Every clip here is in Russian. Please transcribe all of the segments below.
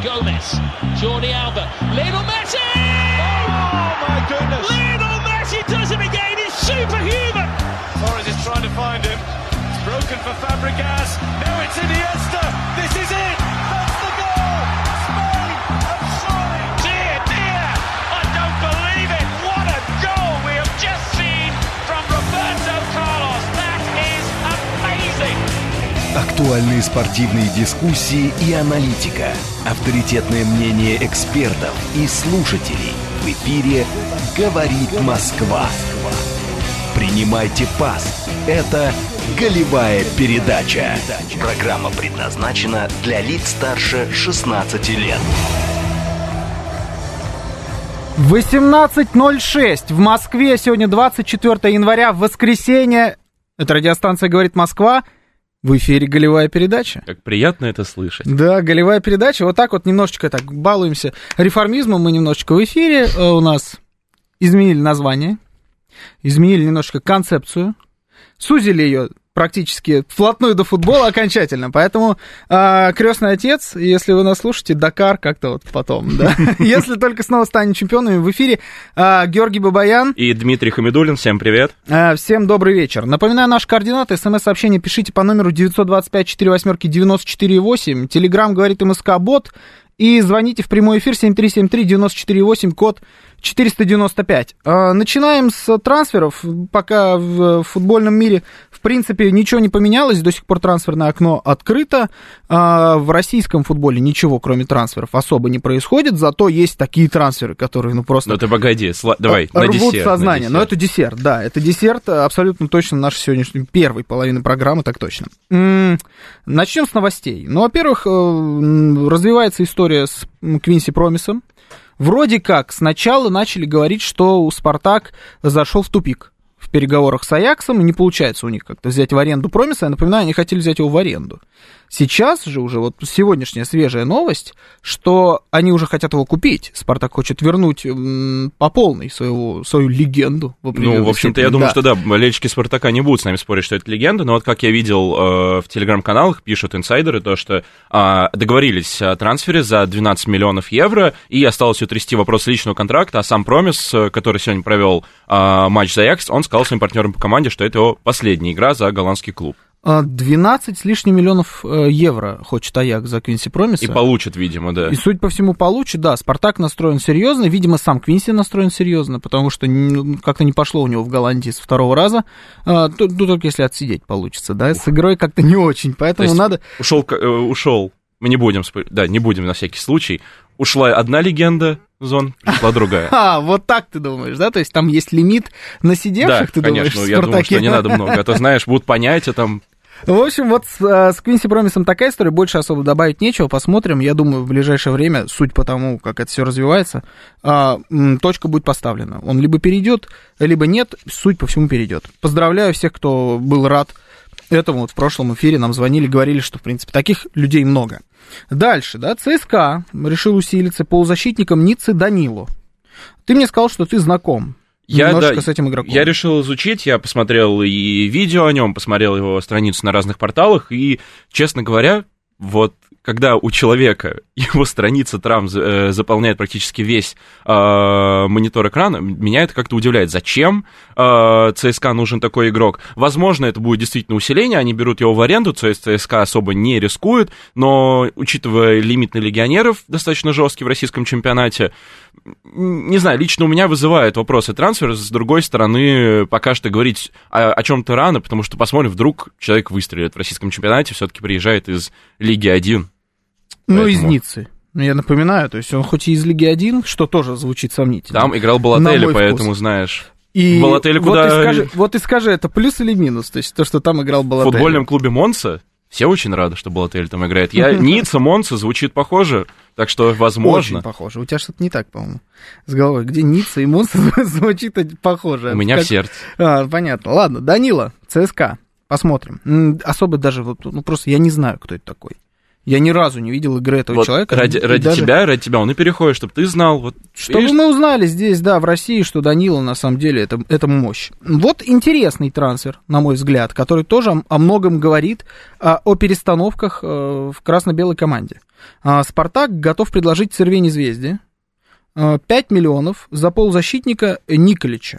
Gomez, Jordi Alba, Lionel Messi! Oh my goodness! Lionel Messi does it again, he's superhuman! Torres is trying to find him, it's broken for Fabregas, now it's Iniesta, this is it! That's the goal! Spain have soaring! Dear, dear, I don't believe it! What a goal we have just seen from Roberto Carlos, that is amazing! Актуальные спортивные дискуссии и аналитика. Авторитетное мнение экспертов и слушателей. В эфире «Говорит Москва». Принимайте пас. Это «Голевая передача». Программа предназначена для лиц старше 16 лет. 18:06 в Москве. Сегодня 24 января, воскресенье. Это радиостанция «Говорит Москва». В эфире голевая передача. Как приятно это слышать. Да, голевая передача. Вот так вот немножечко так балуемся реформизмом. Мы немножечко в эфире. У нас изменили название, изменили немножечко концепцию, сузили ее практически вплотную до футбола окончательно. Поэтому крестный отец, если вы нас слушаете, Дакар как-то вот потом, да. Если только снова станем чемпионами, в эфире Георгий Бабаян и Дмитрий Хамидуллин. Всем привет. Всем добрый вечер. Напоминаю, наши координаты. СМС-сообщение пишите по номеру 925-48-94-8. Телеграм говорит МСК-бот. И звоните в прямой эфир 7373-94-8, код 495. Начинаем с трансферов. Пока в футбольном мире, в принципе, ничего не поменялось. До сих пор трансферное окно открыто. В российском футболе ничего, кроме трансферов, особо не происходит. Зато есть такие трансферы, которые, просто... Ну ты погоди, давай, на рвут десерт. сознание. Но это десерт, да. Это десерт абсолютно точно нашей сегодняшней первой половины программы, так точно. Начнем с новостей. Ну, во-первых, развивается история с Квинси Промисом. Вроде как сначала начали говорить, что Спартак зашел в тупик в переговорах с Аяксом, и не получается у них как-то взять в аренду Промиса. Я напоминаю, они хотели взять его в аренду. Сейчас же уже вот сегодняшняя свежая новость, что они уже хотят его купить. Спартак хочет вернуть по полной свою легенду. В общем-то, я думаю, что да, болельщики Спартака не будут с нами спорить, что это легенда, но вот как я видел в телеграм-каналах, пишут инсайдеры, то, что договорились о трансфере за 12 миллионов евро, и осталось утрясти вопрос личного контракта, а сам Промис, который сегодня провел матч за Аякс, он сказал своим партнерам по команде, что это его последняя игра за голландский клуб. 12 с лишним миллионов евро хочет Аякс за Квинси Промиса. И получит, видимо, да. И, судя по всему, получит, да. Спартак настроен серьезно. Видимо, сам Квинси настроен серьезно, потому что как-то не пошло у него в Голландии с второго раза. Только если отсидеть получится, да. С игрой как-то не очень, поэтому надо... Ушел. Мы не будем, не будем на всякий случай. Ушла одна легенда зон, пришла другая. Вот так ты думаешь, да? То есть там есть лимит на сидевших, ты думаешь, в Спартаке? Да, конечно, я думаю, что не надо много. А то, знаешь, будут понятия там... В общем, вот с Квинси Промисом такая история, больше особо добавить нечего, посмотрим. Я думаю, в ближайшее время, суть по тому, как это все развивается, точка будет поставлена. Он либо перейдет, либо нет, суть по всему перейдет. Поздравляю всех, кто был рад этому. Вот в прошлом эфире нам звонили, говорили, что, в принципе, таких людей много. Дальше, да, ЦСКА решил усилиться полузащитником Ниццы Данило. Ты мне сказал, что ты знаком. С этим игроком. Я решил изучить, я посмотрел и видео о нем, посмотрел его страницу на разных порталах, и, честно говоря, вот когда у человека его страница травм заполняет практически весь монитор экрана, меня это как-то удивляет. Зачем ЦСКА нужен такой игрок? Возможно, это будет действительно усиление, они берут его в аренду, ЦСКА особо не рискует, но, учитывая лимит на легионеров, достаточно жесткий в российском чемпионате, не знаю, лично у меня вызывает вопросы трансфера. С другой стороны, пока что говорить о чем-то рано, потому что посмотрим, вдруг человек выстрелит в российском чемпионате, все-таки приезжает из Лиги 1. Ну, из Ниццы. Я напоминаю, то есть он хоть и из Лиги 1, что тоже звучит сомнительно. Там играл Балотелли, поэтому знаешь. И Балотелли куда... Вот и скажи, это плюс или минус? То есть то, что там играл Балотелли. В футбольном клубе Монца все очень рады, что Балотелли там играет. Ницца, Монца звучит похоже, так что возможно. Очень похоже. У тебя что-то не так, по-моему, с головой. Где Ницца и Монца звучит похоже. У меня в сердце. Понятно. Ладно, Данила, ЦСКА. Посмотрим. Особо даже, просто я не знаю, кто это такой. Я ни разу не видел игры этого вот человека. Ради тебя он и переходит, чтобы ты знал. Вот, чтобы видишь? Мы узнали здесь, да, в России, что Данила, на самом деле, это мощь. Вот интересный трансфер, на мой взгляд, который тоже о многом говорит, о перестановках в красно-белой команде. «Спартак» готов предложить Цервени Звезде 5 миллионов за полузащитника Николича.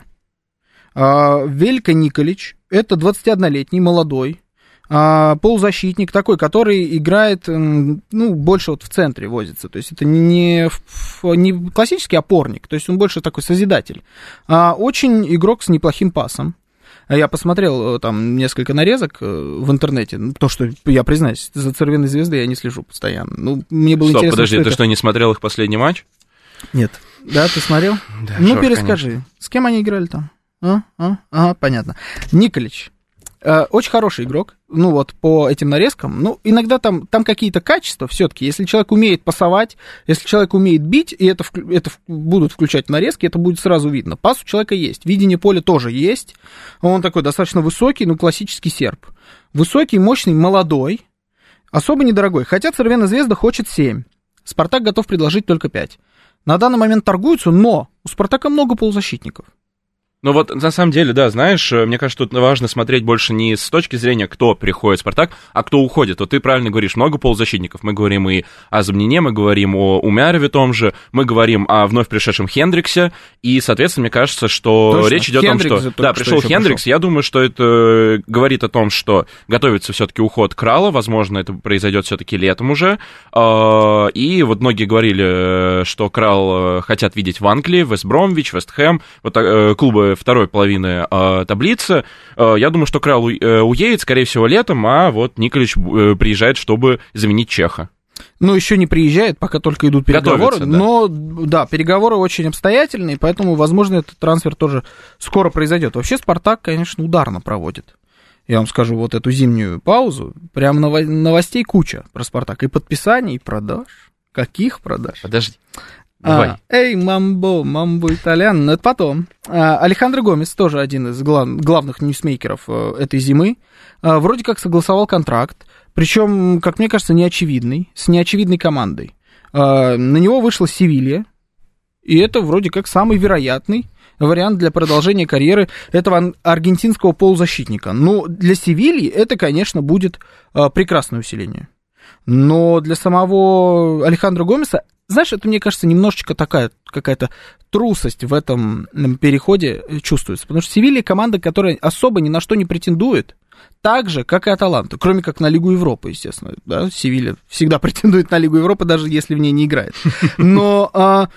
Велько Николич, это 21-летний, молодой, полузащитник такой, который играет, больше вот в центре возится, то есть это не классический опорник, то есть он больше такой созидатель, очень игрок с неплохим пасом. Я посмотрел там несколько нарезок в интернете, то, что, я признаюсь, за Цервеной Звездой я не слежу постоянно. Мне было интересно, подожди, ты что, не смотрел их последний матч? Нет. Да, ты смотрел? Да, перескажи, конечно. С кем они играли там? Понятно. Николич. Очень хороший игрок, по этим нарезкам, иногда там какие-то качества все-таки, если человек умеет пасовать, если человек умеет бить, и это будут включать в нарезки, это будет сразу видно. Пас у человека есть, видение поля тоже есть, он такой достаточно высокий, классический серб. Высокий, мощный, молодой, особо недорогой, хотя Цервена Звезда хочет 7, Спартак готов предложить только 5. На данный момент торгуются, но у Спартака много полузащитников. Ну вот, на самом деле, да, знаешь, мне кажется, тут важно смотреть больше не с точки зрения, кто приходит в «Спартак», а кто уходит. Вот ты правильно говоришь, много полузащитников. Мы говорим и о Забнине, мы говорим о Умярове том же, мы говорим о вновь пришедшем Хендриксе, и, соответственно, мне кажется, что точно. Речь идет о том, что... Да, пришел Хендрикс, я думаю, что это говорит о том, что готовится все-таки уход Крала, возможно, это произойдет все-таки летом уже, и вот многие говорили, что Крал хотят видеть в Англии, Вест Бромвич, Вест Хэм, вот клубы второй половины таблицы. Я думаю, что Крал уедет, скорее всего, летом, а вот Николич приезжает, чтобы заменить Чеха. Еще не приезжает, пока только идут переговоры, да. Но, да, переговоры очень обстоятельные, поэтому, возможно, этот трансфер тоже скоро произойдет. Вообще, «Спартак», конечно, ударно проводит. Я вам скажу, вот эту зимнюю паузу, прям новостей куча про «Спартак», и подписаний, и продаж. Каких продаж? Подожди. Давай. Мамбо Итальян, но это потом. Алехандро Гомес, тоже один из главных ньюсмейкеров этой зимы, вроде как согласовал контракт, причем, как мне кажется, неочевидный, с неочевидной командой. На него вышла Севилья, и это вроде как самый вероятный вариант для продолжения карьеры этого аргентинского полузащитника. Но для Севильи это, конечно, будет прекрасное усиление. Но для самого Алехандро Гомеса, знаешь, это, мне кажется, немножечко такая какая-то трусость в этом переходе чувствуется. Потому что Севилья команда, которая особо ни на что не претендует, так же, как и Аталанта, кроме как на Лигу Европы, естественно. Да? Севилья всегда претендует на Лигу Европы, даже если в ней не играет. Но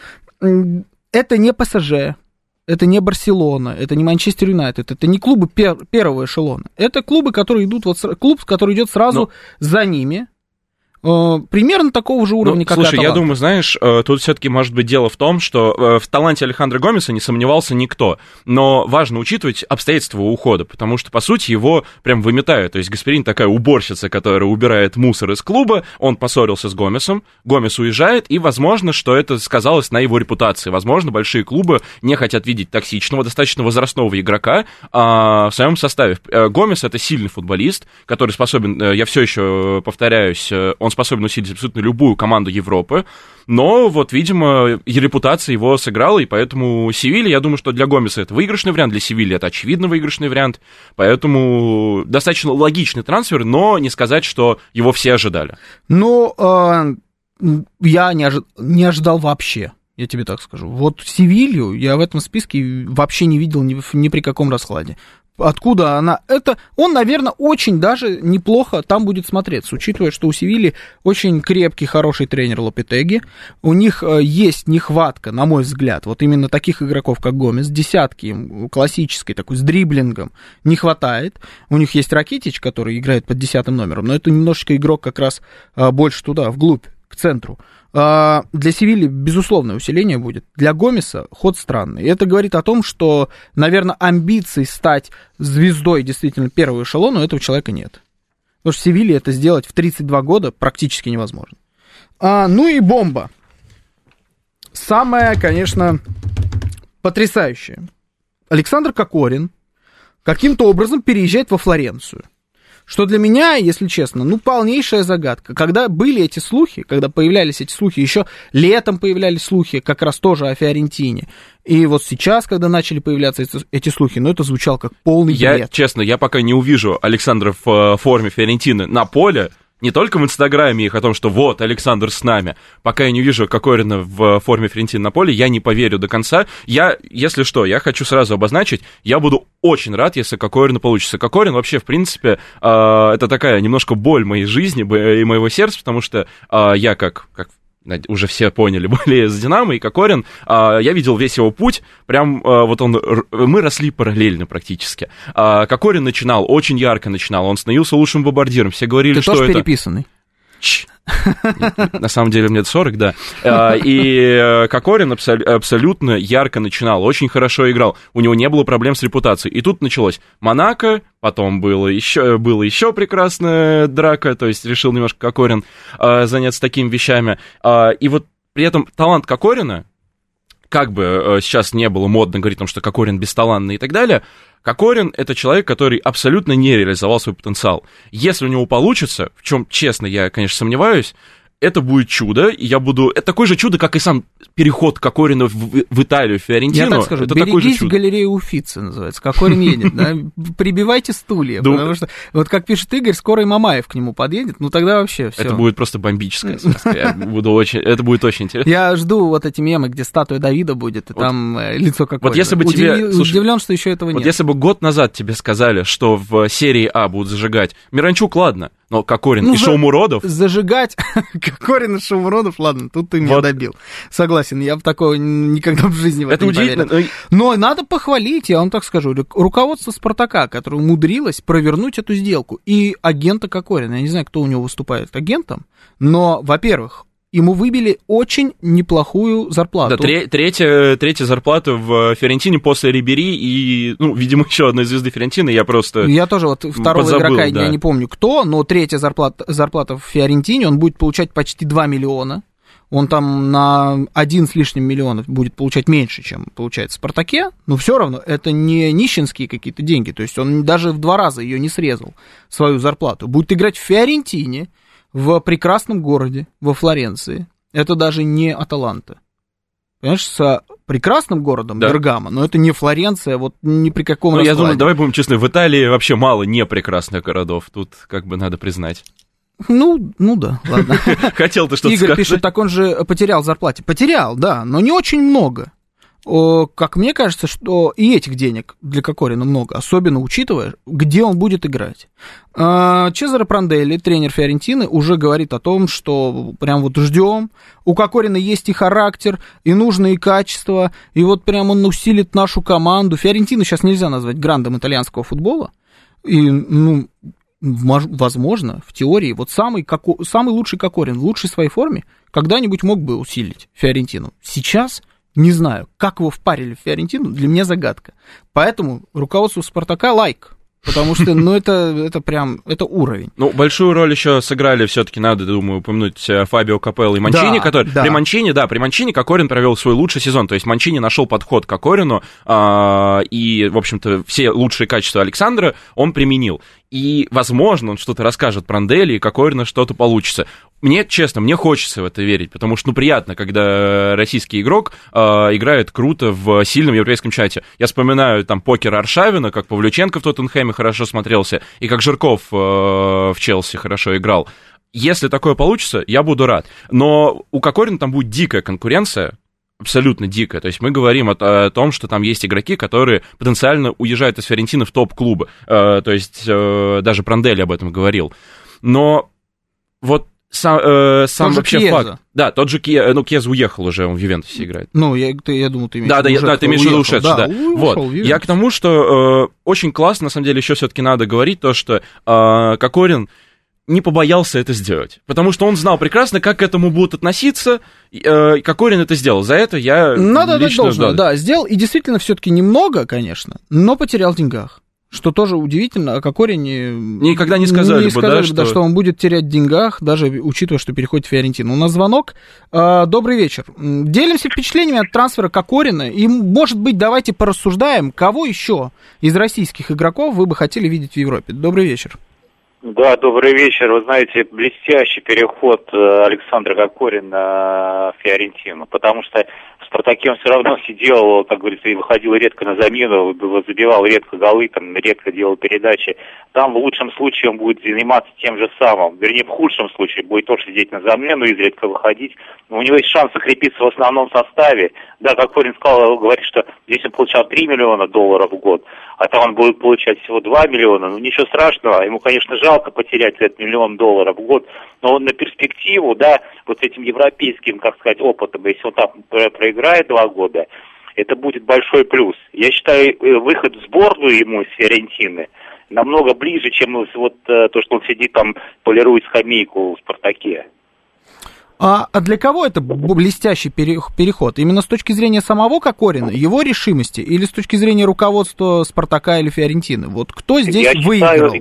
это не ПСЖ, это не Барселона, это не Манчестер Юнайтед, это не клубы первого эшелона. Это клубы, которые идут, клуб, который идет сразу за ними. Примерно такого же уровня, как Слушай, Аталанта. Я думаю, знаешь, тут все-таки может быть дело в том, что в таланте Алехандро Гомеса не сомневался никто, но важно учитывать обстоятельства ухода, потому что, по сути, его прям выметают, то есть Гасперини такая уборщица, которая убирает мусор из клуба, он поссорился с Гомесом, Гомес уезжает, и, возможно, что это сказалось на его репутации, возможно, большие клубы не хотят видеть токсичного, достаточно возрастного игрока в своем составе. Гомес — это сильный футболист, который способен, я все еще повторяюсь, он способен усилить абсолютно любую команду Европы, но вот, видимо, репутация его сыграла, и поэтому Севилья, я думаю, что для Гомеса это выигрышный вариант, для Севильи это очевидно выигрышный вариант, поэтому достаточно логичный трансфер, но не сказать, что его все ожидали. Ну, я не ожидал вообще. Я тебе так скажу. Вот Севилью я в этом списке вообще не видел ни при каком раскладе. Откуда она? Он, наверное, очень даже неплохо там будет смотреться, учитывая, что у Севильи очень крепкий, хороший тренер Лопетеги. У них есть нехватка, на мой взгляд, вот именно таких игроков, как Гомес. Десятки классической такой с дриблингом не хватает. У них есть Ракитич, который играет под 10-м номером, но это немножечко игрок как раз больше туда, вглубь, к центру. Для Севильи безусловное усиление будет. Для Гомеса ход странный. И это говорит о том, что, наверное, амбиций стать звездой действительно первого эшелона у этого человека нет. Потому что Севилье это сделать в 32 года практически невозможно. Ну и бомба. Самая, конечно, потрясающая. Александр Кокорин каким-то образом переезжает во Флоренцию. что для меня, если честно, полнейшая загадка. Когда были эти слухи, когда появлялись эти слухи, еще летом появлялись слухи как раз тоже о Фиорентине, и вот сейчас, когда начали появляться эти слухи, это звучало как полный бред. Честно, я пока не увижу Александра в форме Фиорентины на поле, не только в Инстаграме их о том, что вот, Александр с нами. Пока я не вижу Кокорина в форме Фиорентины на поле, я не поверю до конца. Если что, я хочу сразу обозначить, я буду очень рад, если Кокорину получится. Кокорин вообще, в принципе, это такая немножко боль моей жизни и моего сердца, потому что я как уже все поняли, более за «Динамо», и Кокорин, я видел весь его путь, прям мы росли параллельно практически. Кокорин начинал, очень ярко начинал, он становился лучшим бомбардиром, все говорили, Ты что тоже это... переписанный? На самом деле мне 40, да. И Кокорин абсолютно ярко начинал, очень хорошо играл. У него не было проблем с репутацией. И тут началось Монако, потом было еще прекрасная драка, то есть решил немножко Кокорин заняться такими вещами. И вот при этом талант Кокорина, как бы сейчас не было модно говорить о том, что Кокорин бесталанный и так далее, Кокорин — это человек, который абсолютно не реализовал свой потенциал. Если у него получится, в чем, честно, я, конечно, сомневаюсь, это будет чудо, и я буду... Это такое же чудо, как и сам переход Кокорина в Италию, в Фиорентину. Я так скажу, это берегись галереи Уффици, называется. Кокорин едет, да? Прибивайте стулья, потому что, вот как пишет Игорь, скоро и Мамаев к нему подъедет, тогда вообще все. Это будет просто бомбическая сказка. Это будет очень интересно. Я жду вот эти мемы, где статуя Давида будет, и там лицо Кокорина. Вот если бы удивлен, что еще этого нет. Вот если бы год назад тебе сказали, что в серии А будут зажигать Миранчук, ладно, но Кокорин и Шоумуродов... Зажигать Кокорин и Шоумуродов, ладно, тут ты меня добил. Согласен, я бы такого никогда в жизни в это не поверил. Но надо похвалить, я вам так скажу, руководство «Спартака», которое умудрилось провернуть эту сделку, и агента Кокорина. Я не знаю, кто у него выступает агентом, но, во-первых, ему выбили очень неплохую зарплату. Да, третья зарплата в Фиорентине после Рибери и, видимо, еще одной звезды Фиорентины, я тоже вот второго подзабыл, игрока, да. Я не помню кто, но третья зарплата в Фиорентине, он будет получать почти 2 миллиона. Он там на 1 с лишним миллионов будет получать меньше, чем получает в «Спартаке», но все равно это не нищенские какие-то деньги, то есть он даже в 2 раза ее не срезал, свою зарплату. Будет играть в Фиорентине, в прекрасном городе, во Флоренции. Это даже не Аталанта. Понимаешь, с прекрасным городом, да. Бергамо, но это не Флоренция, вот ни при каком раскладе. Я думаю, давай будем честны, в Италии вообще мало непрекрасных городов, тут как бы надо признать. Да, ладно. Хотел ты что-то сказать. Игорь пишет, так он же потерял в зарплате. Потерял, да, но не очень много. Как мне кажется, что и этих денег для Кокорина много, особенно учитывая, где он будет играть. Чезаре Пранделли, тренер Фиорентины, уже говорит о том, что прям вот ждем. У Кокорина есть и характер, и нужные качества, и вот прям он усилит нашу команду. Фиорентину сейчас нельзя назвать грандом итальянского футбола. И, возможно, в теории, вот самый лучший Кокорин в лучшей своей форме когда-нибудь мог бы усилить Фиорентину. Сейчас не знаю, как его впарили в Фиорентину, для меня загадка. Поэтому руководству «Спартака» лайк. Потому что, это прям, это уровень. Большую роль еще сыграли, все-таки надо, думаю, упомянуть Фабио Капелло и Манчини, При Манчини Кокорин провел свой лучший сезон, то есть Манчини нашел подход к Кокорину, и, в общем-то, все лучшие качества Александра он применил. И, возможно, он что-то расскажет про Пранделли, и Кокорина что-то получится. Мне хочется в это верить, потому что, приятно, когда российский игрок играет круто в сильном европейском чате. Я вспоминаю там покер Аршавина, как Павлюченко в Тоттенхэме хорошо смотрелся, и как Жирков в Челси хорошо играл. Если такое получится, я буду рад. Но у Кокорина там будет дикая конкуренция, абсолютно дикая. То есть мы говорим о том, что там есть игроки, которые потенциально уезжают из Фиорентины в топ-клубы. То есть даже Пранделли об этом говорил. Но вот сам вообще Кьеза. факт. Да, тот же Кьеза уехал уже, он в Ювентусе играет. Я думал, ты имеешь в виду ты имеешь в виду ушедший, да. Вот. Я к тому, что очень классно, на самом деле, еще все-таки надо говорить то, что Кокорин не побоялся это сделать, потому что он знал прекрасно, как к этому будут относиться, и Кокорин это сделал. За это я лично ждал. Да, сделал, и действительно все-таки немного, конечно, но потерял в деньгах. Что тоже удивительно, о Кокорине никогда не сказали бы, что он будет терять в деньгах, даже учитывая, что переходит в Фиорентину. У нас звонок. Добрый вечер. Делимся впечатлениями от трансфера Кокорина, и, может быть, давайте порассуждаем, кого еще из российских игроков вы бы хотели видеть в Европе. Добрый вечер. Да, добрый вечер. Вы знаете, блестящий переход Александра Кокорина на Фиорентину, потому что в «Спартаке» он все равно сидел, как говорится, и выходил редко на замену, забивал редко голы, там, редко делал передачи. Там в лучшем случае он будет заниматься тем же самым, вернее, в худшем случае будет тоже сидеть на замену, изредка выходить. Но у него есть шанс закрепиться в основном составе. Да, Кокорин говорит, что здесь он получал $3 миллиона в год, а там он будет получать всего 2 миллиона. Ну, ничего страшного, ему, конечно, жалко потерять этот $1 миллион в год, но он на перспективу, да, вот этим европейским, как сказать, опытом, если он там проиграет 2 года, это будет большой плюс. Я считаю, выход в сборную ему из Фиорентины намного ближе, чем вот то, что он сидит там, полирует скамейку в «Спартаке». А для кого это блестящий переход? Именно с точки зрения самого Кокорина, его решимости, или с точки зрения руководства «Спартака» или Фиорентины? Вот кто здесь выиграл?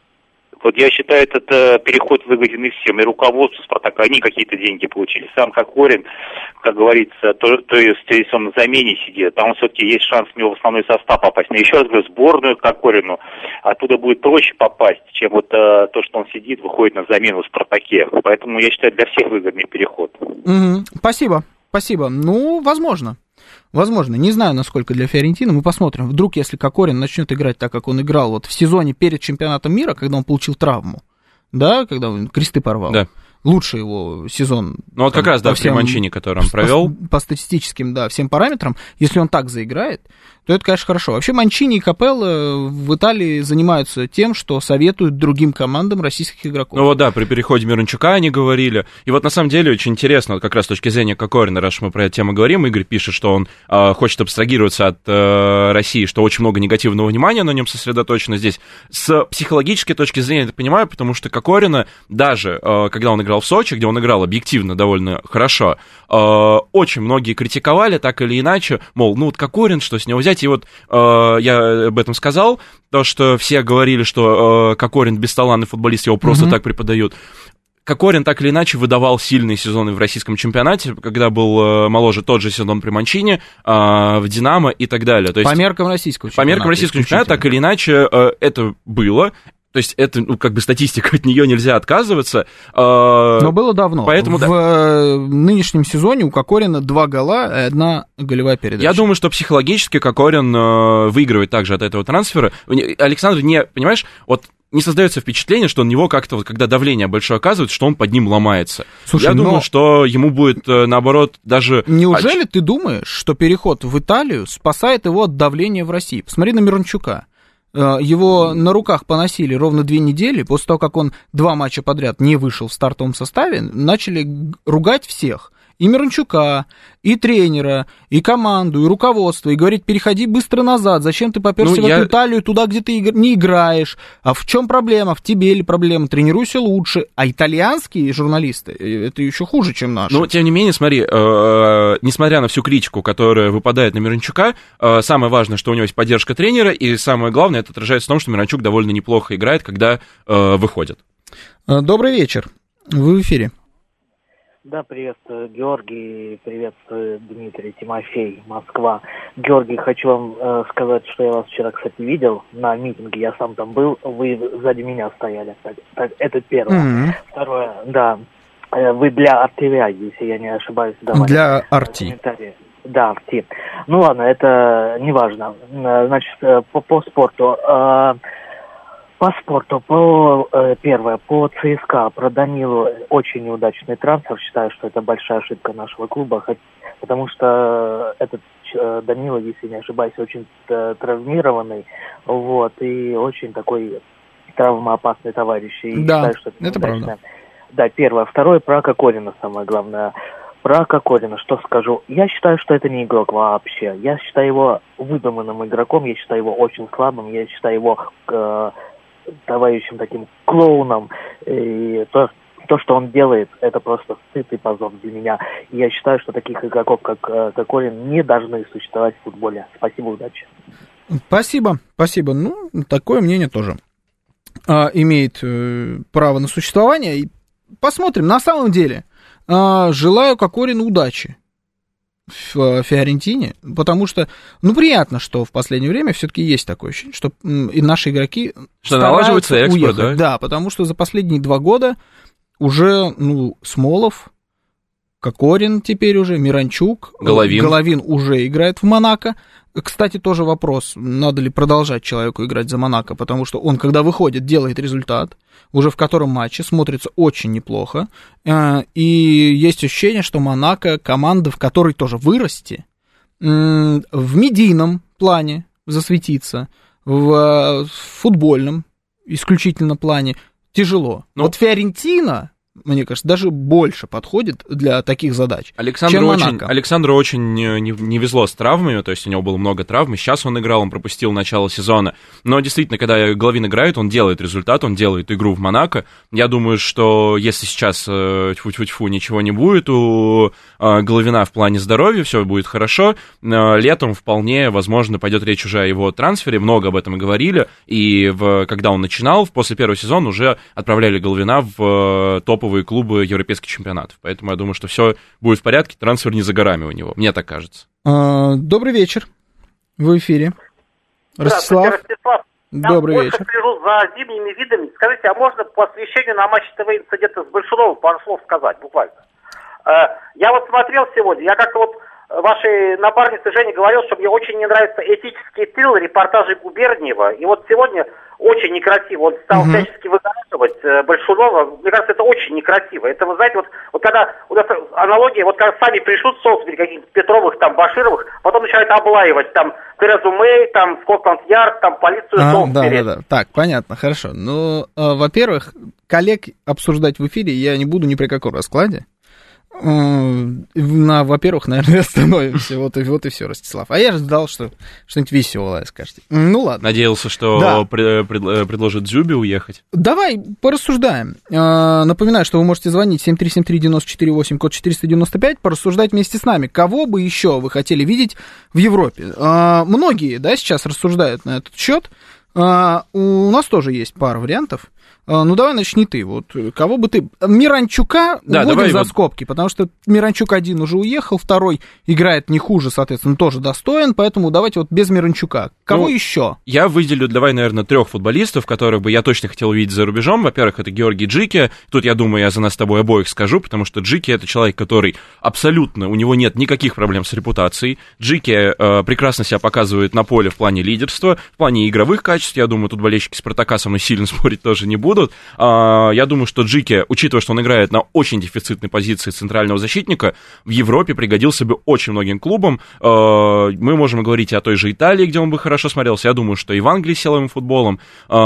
Я считаю, этот переход выгоден и всем, и руководству «Спартака». Они какие-то деньги получили. Сам Кокорин, как говорится, то есть если он на замене сидит, там все-таки есть шанс у него в основной состав попасть. Но еще раз говорю, сборную Кокорину оттуда будет проще попасть, чем вот то, что он сидит, выходит на замену в «Спартаке». Поэтому я считаю, для всех выгодный переход. Спасибо. Ну, возможно. Не знаю, насколько для Фиорентины. Мы посмотрим. Вдруг, если Кокорин начнет играть так, как он играл вот в сезоне перед чемпионатом мира, когда он получил травму, да, когда он кресты порвал. Да. Лучший его сезон. Ну, вот как раз, да, в Манчини, который он провел. По статистическим, да, всем параметрам. Если он так заиграет, то это, конечно, хорошо. Вообще, Манчини и Капелло в Италии занимаются тем, что советуют другим командам российских игроков. Ну, вот, да, при переходе Миранчука они говорили. И вот, на самом деле, очень интересно, вот как раз с точки зрения Кокорина, раз мы про эту тему говорим, Игорь пишет, что он хочет абстрагироваться от России, что очень много негативного внимания на нем сосредоточено здесь. С психологической точки зрения это понимаю, потому что Кокорина, даже когда он играл в Сочи, где он играл объективно довольно хорошо, очень многие критиковали так или иначе, мол, ну вот Кокорин, что с него взять? И вот я об этом сказал, то, что все говорили, что Кокорин бесталанный футболист, его просто так преподают. Кокорин так или иначе выдавал сильные сезоны в российском чемпионате, когда был моложе, тот же сезон при Манчини, в «Динамо» и так далее. То есть, по меркам российского чемпионата. По меркам российского чемпионата, так или иначе, это было. То есть это, ну, как бы статистика, от нее нельзя отказываться. Но было давно. Поэтому, в нынешнем сезоне у Кокорина 2 гола и 1 голевая передача. Я думаю, что психологически Кокорин выигрывает также от этого трансфера. Александр, понимаешь, вот не создается впечатление, что на него как-то, вот, когда давление большое оказывается, что он под ним ломается. Слушай, я думаю, что ему будет, наоборот, даже... Неужели ты думаешь, что переход в Италию спасает его от давления в России? Посмотри на Миранчука. Его на руках поносили ровно 2 недели. После того, как он 2 матча подряд не вышел в стартовом составе, начали ругать всех. И Миранчука, и тренера, и команду, и руководство, и говорить, переходи быстро назад, зачем ты попёрся в эту Италию, туда, где ты не играешь, а в чем проблема, в тебе или проблема, тренируйся лучше. А итальянские журналисты, это еще хуже, чем наши. Ну, тем не менее, смотри, несмотря на всю критику, которая выпадает на Миранчука, самое важное, что у него есть поддержка тренера, и самое главное, это отражается в том, что Миранчук довольно неплохо играет, когда выходит. Добрый вечер, вы в эфире. Да, приветствую, Георгий, приветствую, Дмитрий, Тимофей, Москва. Георгий, хочу вам сказать, что я вас вчера, кстати, видел на митинге, я сам там был, вы сзади меня стояли, кстати. Это первое. Второе, да, вы для RTVI, если я не ошибаюсь, давали. Для RT. Да, RT. Ну ладно, это не важно. Значит, по спорту. По спорту, первое, по ЦСКА, про Данилу очень неудачный трансфер. Считаю, что это большая ошибка нашего клуба, потому что этот Данила, если не ошибаюсь, очень травмированный, вот, и очень такой травмоопасный товарищ. И да, считаю, что это правда. Да, первое. Второе, про Кокорина самое главное. Про Кокорина что скажу? Я считаю, что это не игрок вообще. Я считаю его выдуманным игроком, я считаю его очень слабым, я считаю его... товарищем таким клоуном, и то, что он делает, это просто стыд и позор для меня. И я считаю, что таких игроков, как Кокорин, не должны существовать в футболе. Спасибо, удачи. Спасибо. Ну, такое мнение тоже имеет право на существование. И посмотрим. На самом деле, желаю Кокорину удачи. в Фиорентине, потому что, приятно, что в последнее время все-таки есть такое ощущение, что и наши игроки что налаживается экспорт, уехать. Да, потому что за последние 2 года уже, Смолов, Кокорин теперь уже, Миранчук, Головин уже играет в Монако. Кстати, тоже вопрос, надо ли продолжать человеку играть за Монако, потому что он, когда выходит, делает результат, уже в котором матче смотрится очень неплохо, и есть ощущение, что Монако команда, в которой тоже вырасти, в медийном плане засветиться, в футбольном исключительно плане тяжело. Вот Фиорентина, мне кажется, даже больше подходит для таких задач, чем Монако. Александру очень не везло с травмами, то есть у него было много травм, и сейчас он играл, он пропустил начало сезона. Но действительно, когда Головин играет, он делает результат, он делает игру в Монако. Я думаю, что если сейчас тьфу-тьфу-тьфу ничего не будет у Головина в плане здоровья, все будет хорошо, летом вполне, возможно, пойдет речь уже о его трансфере, много об этом говорили, и когда он начинал, после первого сезона уже отправляли Головина в топовые клубы европейских чемпионатов. Поэтому я думаю, что все будет в порядке, трансфер не за горами у него, мне так кажется. Добрый вечер. В эфире. Ростислав. Добрый вечер. Я слежу за зимними видами. Скажите, а можно по освещению на Матч ТВ инцидента с Большуновым пару слов сказать, буквально? Я вот смотрел сегодня, я как-то вашей напарнице Жене говорил, что мне очень не нравится этический тыл репортажей Губерниева. И вот сегодня очень некрасиво. Он стал всячески выгораживать Большунова. Мне кажется, это очень некрасиво. Это, вы знаете, вот когда у нас аналогия, вот когда сами пришлют Солсбери, каких-то Петровых, там, Башировых, потом начинают облаивать, там, Терезу Мэй, там, Скотланд-Ярд, там, полицию Солсбери. Да. Так, понятно, хорошо. Ну, во-первых, коллег обсуждать в эфире я не буду ни при каком раскладе. Во-первых, наверное, остановимся. Вот и все, Ростислав. А я же ждал, что что-нибудь веселое скажете. Ну ладно. Надеялся, что предложит Дзюби уехать. Давай порассуждаем. Напоминаю, что вы можете звонить 7373948, код 495, порассуждать вместе с нами. Кого бы еще вы хотели видеть в Европе? Многие, сейчас рассуждают на этот счет. У нас тоже есть пара вариантов. Давай начни ты. Вот кого бы ты... Миранчука уводим за скобки, потому что Миранчук один уже уехал, второй играет не хуже, соответственно, тоже достоин, поэтому давайте вот без Миранчука. Кого еще? Я выделю, наверное, 3 футболистов, которых бы я точно хотел видеть за рубежом. Во-первых, это Георгий Джики. Тут, я думаю, я за нас с тобой обоих скажу, потому что Джики — это человек, который абсолютно, у него нет никаких проблем с репутацией. Джики прекрасно себя показывает на поле в плане лидерства, в плане игровых качеств. Я думаю, тут болельщики Спартака со мной сильно спорить тоже не будут. Я думаю, что Джики, учитывая, что он играет на очень дефицитной позиции центрального защитника, в Европе пригодился бы очень многим клубам. Мы можем говорить и о той же Италии, где он бы хорошо смотрелся. Я думаю, что и в Англии силовым футболом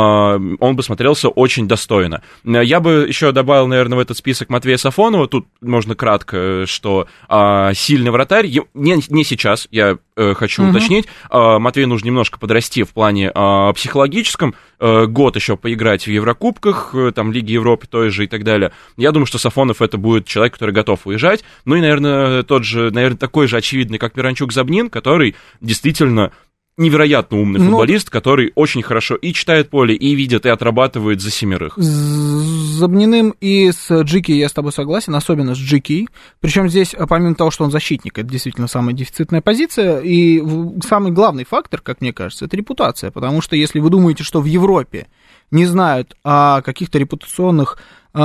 он бы смотрелся очень достойно. Я бы еще добавил, наверное, в этот список Матвея Сафонова. Тут можно кратко, что сильный вратарь, не сейчас, я хочу уточнить, Матвею нужно немножко подрасти в плане психологическом, год еще поиграть в Еврокубках, там, Лиги Европы той же и так далее. Я думаю, что Сафонов это будет человек, который готов уезжать. Ну и, наверное, такой же очевидный, как Миранчук, Забнин, который действительно невероятно умный футболист, который очень хорошо и читает поле, и видит, и отрабатывает за 7. С Забниным и с Джики я с тобой согласен, особенно с Джики. Причем здесь, помимо того, что он защитник, это действительно самая дефицитная позиция, и самый главный фактор, как мне кажется, это репутация. Потому что если вы думаете, что в Европе не знают о каких-то репутационных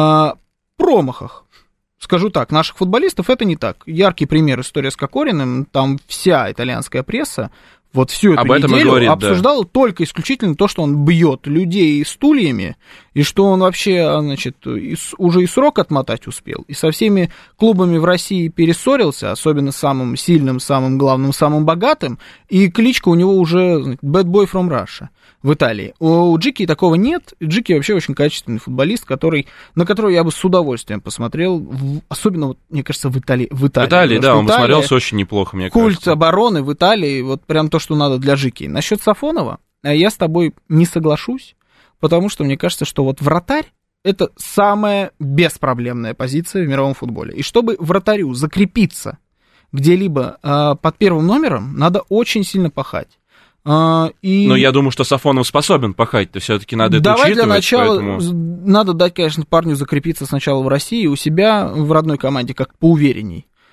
промахах, скажу так, наших футболистов, это не так. Яркий пример — история с Кокориным, там вся итальянская пресса вот всю эту неделю обсуждала только исключительно то, что он бьет людей стульями, и что он вообще, уже и срок отмотать успел, и со всеми клубами в России перессорился, особенно самым сильным, самым главным, самым богатым, и кличка у него уже Bad Boy from Russia в Италии. У Джики такого нет. Джики вообще очень качественный футболист, на которого я бы с удовольствием посмотрел, особенно, мне кажется, в Италии. В Италии, да, он смотрелся очень неплохо, мне кажется. Культ обороны в Италии, вот прям то, что надо для Джики. Насчет Сафонова я с тобой не соглашусь, потому что мне кажется, что вот вратарь — это самая беспроблемная позиция в мировом футболе. И чтобы вратарю закрепиться где-либо под первым номером, надо очень сильно пахать. Но я думаю, что Сафонов способен пахать, то все-таки надо это учитывать. Для начала поэтому... надо дать, конечно, парню закрепиться сначала в России, у себя в родной команде, как поуверенней.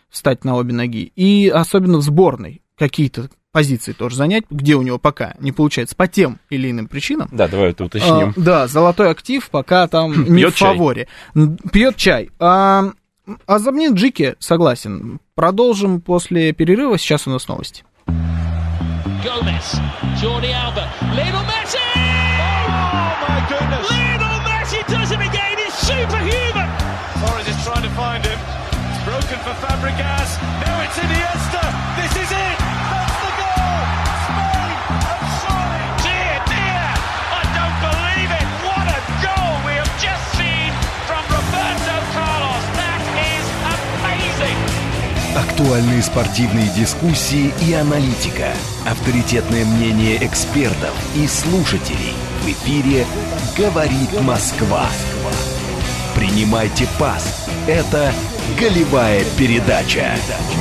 встать на обе ноги, и особенно в сборной какие-то позиции тоже занять, где у него пока не получается по тем или иным причинам. Да, давай это уточним. Да, золотой актив пока там не в фаворе. Пьет чай. А за мне Джики согласен. Продолжим после перерыва. Сейчас у нас новости. Gomez, Jordi Alba, Lionel Messi! Oh my goodness! Lionel Messi does it again. He's superhuman. Torres is trying to find him. It's broken for Fabregas. Now it's Iniesta. This is it. That's the goal. Spain have surely. Dear, dear, I don't believe it. What a goal we have just seen from Roberto Carlos. That is amazing. Актуальные спортивные дискуссии и аналитика. Авторитетное мнение экспертов и слушателей. В эфире «Говорит Москва». Принимайте пас. Это голевая передача.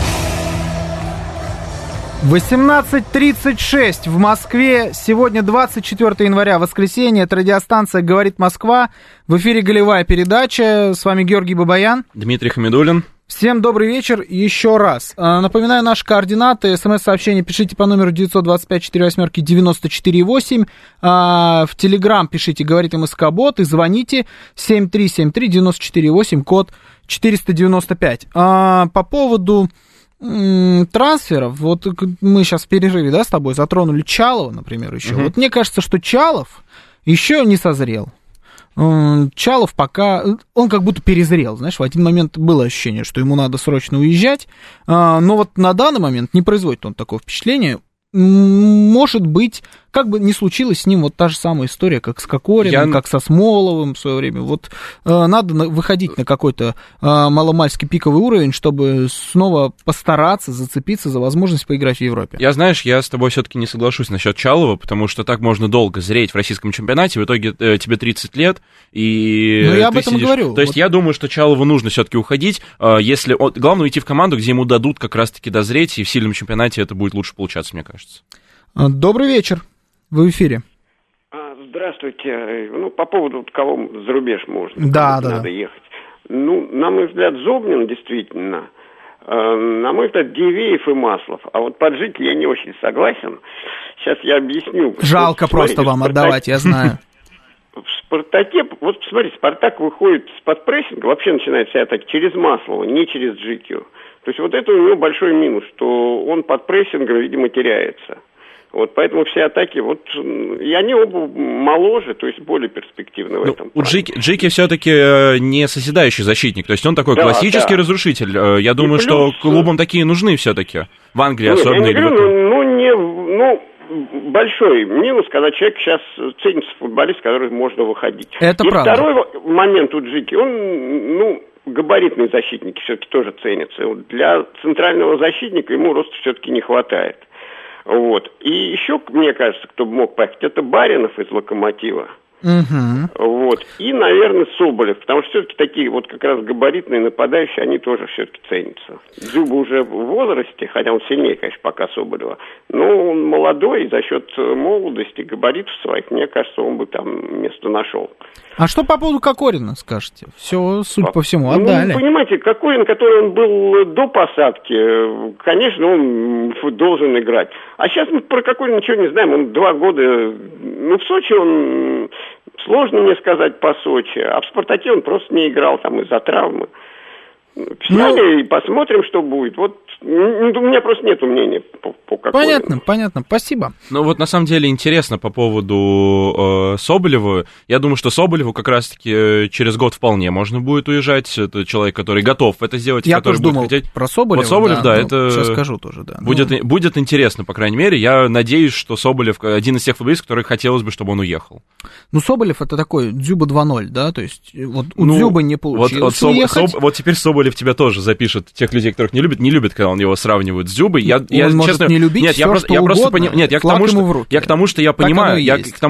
18:36 в Москве. Сегодня 24 января, воскресенье. Это радиостанция «Говорит Москва». В эфире голевая передача. С вами Георгий Бабаян. Дмитрий Хамидуллин. Всем добрый вечер еще раз. Напоминаю наши координаты. СМС-сообщение пишите по номеру 925-48-94-8. В Телеграм пишите «Говорит МСК-бот» и звоните 7373-94-8, код 495. По поводу трансферов, вот мы сейчас в перерыве, да, с тобой затронули Чалова, например, еще. Вот мне кажется, что Чалов еще не созрел. Чалов пока, он как будто перезрел, знаешь, в один момент было ощущение, что ему надо срочно уезжать, но вот на данный момент не производит он такое впечатление. Может быть, как бы ни случилось с ним, вот та же самая история, как с Кокориным, как со Смоловым в свое время. Вот надо выходить на какой-то маломальский пиковый уровень, чтобы снова постараться зацепиться за возможность поиграть в Европе. Я с тобой все-таки не соглашусь насчет Чалова, потому что так можно долго зреть в российском чемпионате, в итоге тебе 30 лет, и ну, я об этом говорю. То есть я думаю, что Чалову нужно все-таки уходить, если главное уйти в команду, где ему дадут как раз-таки дозреть, и в сильном чемпионате это будет лучше получаться, мне кажется. Добрый вечер. Вы в эфире. Здравствуйте. По поводу кого за рубеж можно. Надо ехать. На мой взгляд, Зобнин действительно. На мой взгляд, Дивеев и Маслов. А вот Поджидь я не очень согласен. Сейчас я объясню. Жалко просто вам отдавать, я знаю. В «Спартаке», вот посмотрите, «Спартак» выходит с-под прессинга, вообще начинает все атаки через Маслова, не через Джикио. То есть вот это у него большой минус, что он под прессингом, видимо, теряется. Вот поэтому все атаки, и они оба моложе, то есть более перспективны в этом. У Джики все-таки не созидающий защитник, то есть он такой классический разрушитель. Я думаю, что клубам такие нужны все-таки. В Англии особенно. Я не говорю, большой минус, когда человек сейчас ценится футболист, который можно выходить. Это правда. Второй момент у Джики, он, габаритные защитники все-таки тоже ценятся. Для центрального защитника ему роста все-таки не хватает. Вот. И еще, мне кажется, кто бы мог поехать, это Баринов из «Локомотива». Вот. И, наверное, Соболев, потому что все-таки такие вот как раз габаритные нападающие, они тоже все-таки ценятся. Дзюба уже в возрасте, хотя он сильнее, конечно, пока Соболева, но он молодой, и за счет молодости, габаритов своих, мне кажется, он бы там место нашел. А что по поводу Кокорина скажете? Все, судя по всему, отдали. Понимаете, Кокорин, который он был до посадки, конечно, он должен играть. А сейчас мы про Кокорина ничего не знаем. Он 2 года... в Сочи он... Сложно мне сказать по Сочи. А в «Спартаке» он просто не играл там из-за травмы. Сняли и посмотрим, что будет. Вот у меня просто нет мнения по Кокорину. Понятно, спасибо. На самом деле интересно по поводу Соболева. Я думаю, что Соболеву как раз-таки через год вполне можно будет уезжать. Это человек, который готов это сделать. Я тоже думал про Соболева. Соболев, это... Сейчас скажу тоже, да. Будет интересно, по крайней мере. Я надеюсь, что Соболев один из тех футболистов, который хотелось бы, чтобы он уехал. Соболев это такой Дзюба 2.0, да? То есть у Дзюбы не получилось уехать. Вот теперь Соболев тебя тоже запишет тех людей, которых не любит, когда он его сравнивают с Дзюбой. Я может честно, не любить нет, все, я что угодно, я к тому, что я понимаю,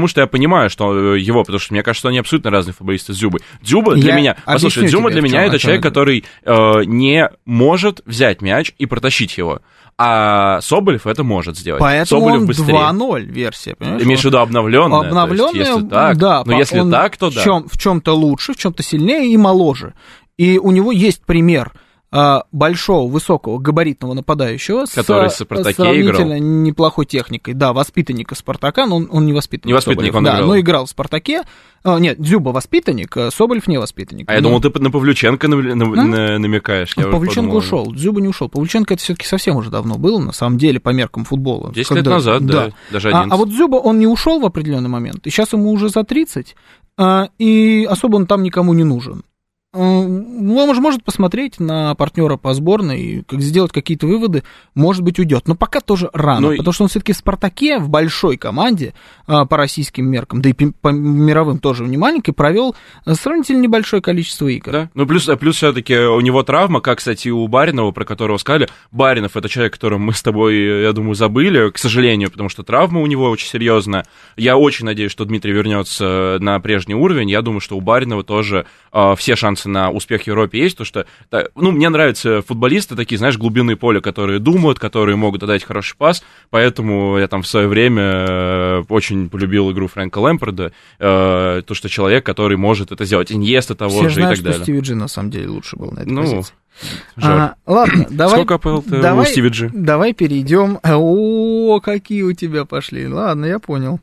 что его, потому что мне кажется, что они абсолютно разные футболисты с Дзюбой. Дзюба для меня это человек, который не может взять мяч и протащить его. А Соболев это может сделать. Поэтому Соболев он быстрее. 2.0 версия, понимаешь? Имеешь в виду обновленная? Обновленная, если так, да. Но если так, то да. В чем-то лучше, в чем-то сильнее и моложе. И у него есть пример большого, высокого, габаритного нападающего который в «Спартаке» сравнительно играл. неплохой техникой. Да, воспитанника «Спартака», но он не воспитанник. Не воспитанник, он играл. Но играл в «Спартаке». Нет, Дзюба воспитанник, Соболев не воспитанник. А я думал, ты на Павлюченко намекаешь. Павлюченко ушел, Дзюба не ушел. Павлюченко это все-таки совсем уже давно было, на самом деле, по меркам футбола. 10 лет назад, да, даже 11. А вот Дзюба, он не ушел в определенный момент, и сейчас ему уже за 30, и особо он там никому не нужен. Он может посмотреть на партнера по сборной, как сделать какие-то выводы, может быть, уйдет. Но пока тоже рано, потому что он все-таки в «Спартаке», в большой команде, по российским меркам, да и по мировым тоже не маленькой, провел сравнительно небольшое количество игр. Да, ну плюс все-таки у него травма, как, кстати, у Баринова, про которого сказали. Баринов — это человек, которого мы с тобой, я думаю, забыли, к сожалению, потому что травма у него очень серьезная. Я очень надеюсь, что Дмитрий вернется на прежний уровень. Я думаю, что у Баринова тоже все шансы на успех в Европе есть, потому что, ну, мне нравятся футболисты такие, знаешь, глубины поля, которые думают, которые могут отдать хороший пас, поэтому я там в свое время очень полюбил игру Фрэнка Лэмпарда, то, что человек, который может это сделать, Иньеста того же и так далее. Все знают, что Стиви Джи на самом деле лучше был на этой позиции. Ладно, давай. Сколько АПЛ-то у Стиви Джи? Давай перейдем. О, какие у тебя пошли. Ладно, я понял.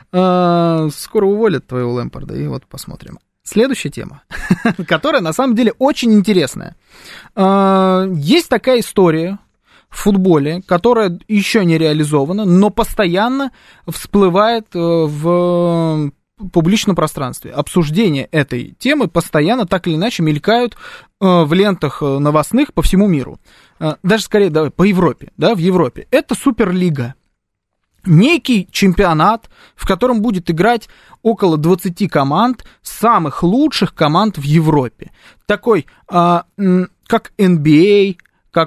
Скоро уволят твоего Лэмпарда, и вот посмотрим. Следующая тема, которая на самом деле очень интересная. Есть такая история в футболе, которая еще не реализована, но постоянно всплывает в публичном пространстве. Обсуждения этой темы постоянно так или иначе мелькают в лентах новостных по всему миру. Даже скорее, давай, по Европе, да, в Европе. Это Суперлига. Некий чемпионат, в котором будет играть около 20 команд, самых лучших команд в Европе. Такой, как NBA,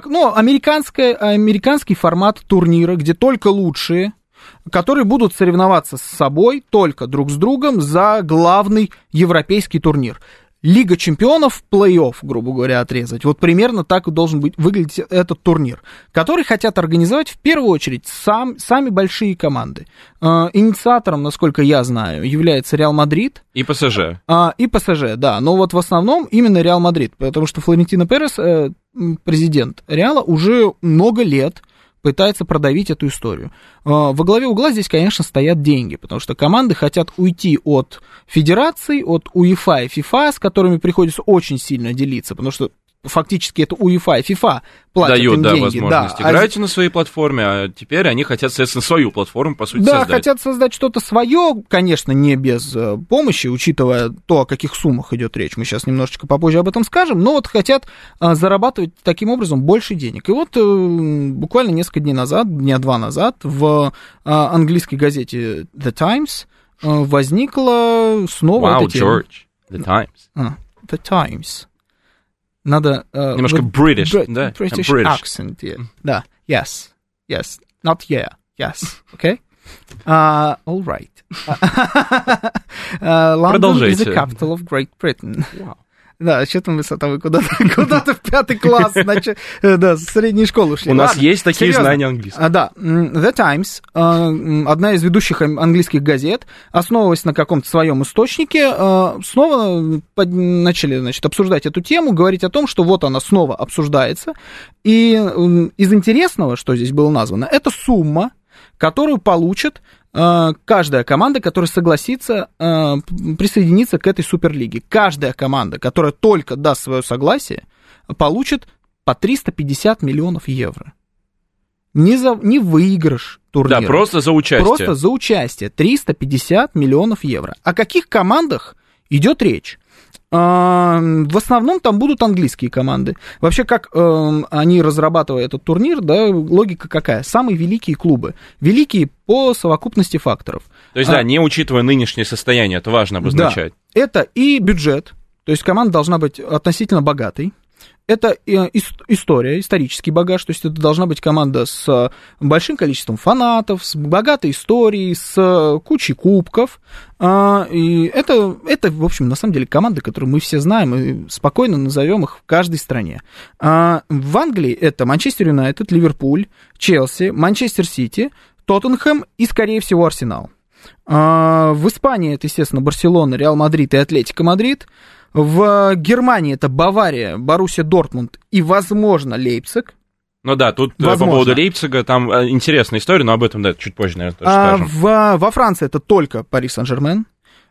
американский формат турнира, где только лучшие, которые будут соревноваться с собой, только друг с другом, за главный европейский турнир. Лига чемпионов, плей-офф, грубо говоря, отрезать. Вот примерно так и должен выглядеть этот турнир, который хотят организовать в первую очередь сами большие команды. Инициатором, насколько я знаю, является Реал Мадрид. И ПСЖ. И ПСЖ, да. Но вот в основном именно Реал Мадрид, потому что Флорентино Перес, президент Реала, уже много лет пытается продавить эту историю. Во главе угла здесь, конечно, стоят деньги, потому что команды хотят уйти от федераций, от УЕФА и ФИФА, с которыми приходится очень сильно делиться, потому что фактически это УЕФА и ФИФА платят дают, им деньги. Возможность. Играйте на своей платформе, а теперь они хотят, соответственно, свою платформу, по сути, создать. Да, хотят создать что-то свое, конечно, не без помощи, учитывая то, о каких суммах идет речь. Мы сейчас немножечко попозже об этом скажем, но вот хотят зарабатывать таким образом больше денег. И вот буквально несколько дней назад, дня два назад, в английской газете The Times возникла снова эта тема. George, The Times. The Times. Надо... Немножко British, да? British accent, yeah. Да, yes, not yeah, yes, okay? All right. London is the capital of Great Britain. Wow. Да, что-то мы с тобой куда-то в 5 класс, значит, да, с средней школы ушли. У нас есть такие знания английского. Да, The Times, одна из ведущих английских газет, основываясь на каком-то своем источнике, снова начали, значит, обсуждать эту тему, говорить о том, что вот она снова обсуждается. И из интересного, что здесь было названо, это сумма, которую получит каждая команда, которая согласится присоединиться к этой суперлиге. Каждая команда, которая только даст свое согласие, получит по 350 миллионов евро. Не выигрыш турнира. Да, просто за участие. Просто за участие. 350 миллионов евро. О каких командах идет речь? В основном там будут английские команды. Вообще, как они разрабатывают этот турнир, да, логика какая? Самые великие клубы. Великие по совокупности факторов. То есть, да, не учитывая нынешнее состояние, это важно обозначать. Да, это и бюджет, то есть команда должна быть относительно богатой. Это история, исторический багаж, то есть это должна быть команда с большим количеством фанатов, с богатой историей, с кучей кубков. И это, в общем, на самом деле команды, которые мы все знаем и спокойно назовем их в каждой стране. В Англии это Манчестер Юнайтед, Ливерпуль, Челси, Манчестер Сити, Тоттенхэм и, скорее всего, Арсенал. В Испании это, естественно, Барселона, Реал Мадрид и Атлетико Мадрид. В Германии это Бавария, Боруссия Дортмунд и, возможно, Лейпциг. Ну да, тут возможно. По поводу Лейпцига, там интересная история, но об этом, да, чуть позже, наверное, тоже скажем. Во Франции это только Пари Сен-Жермен.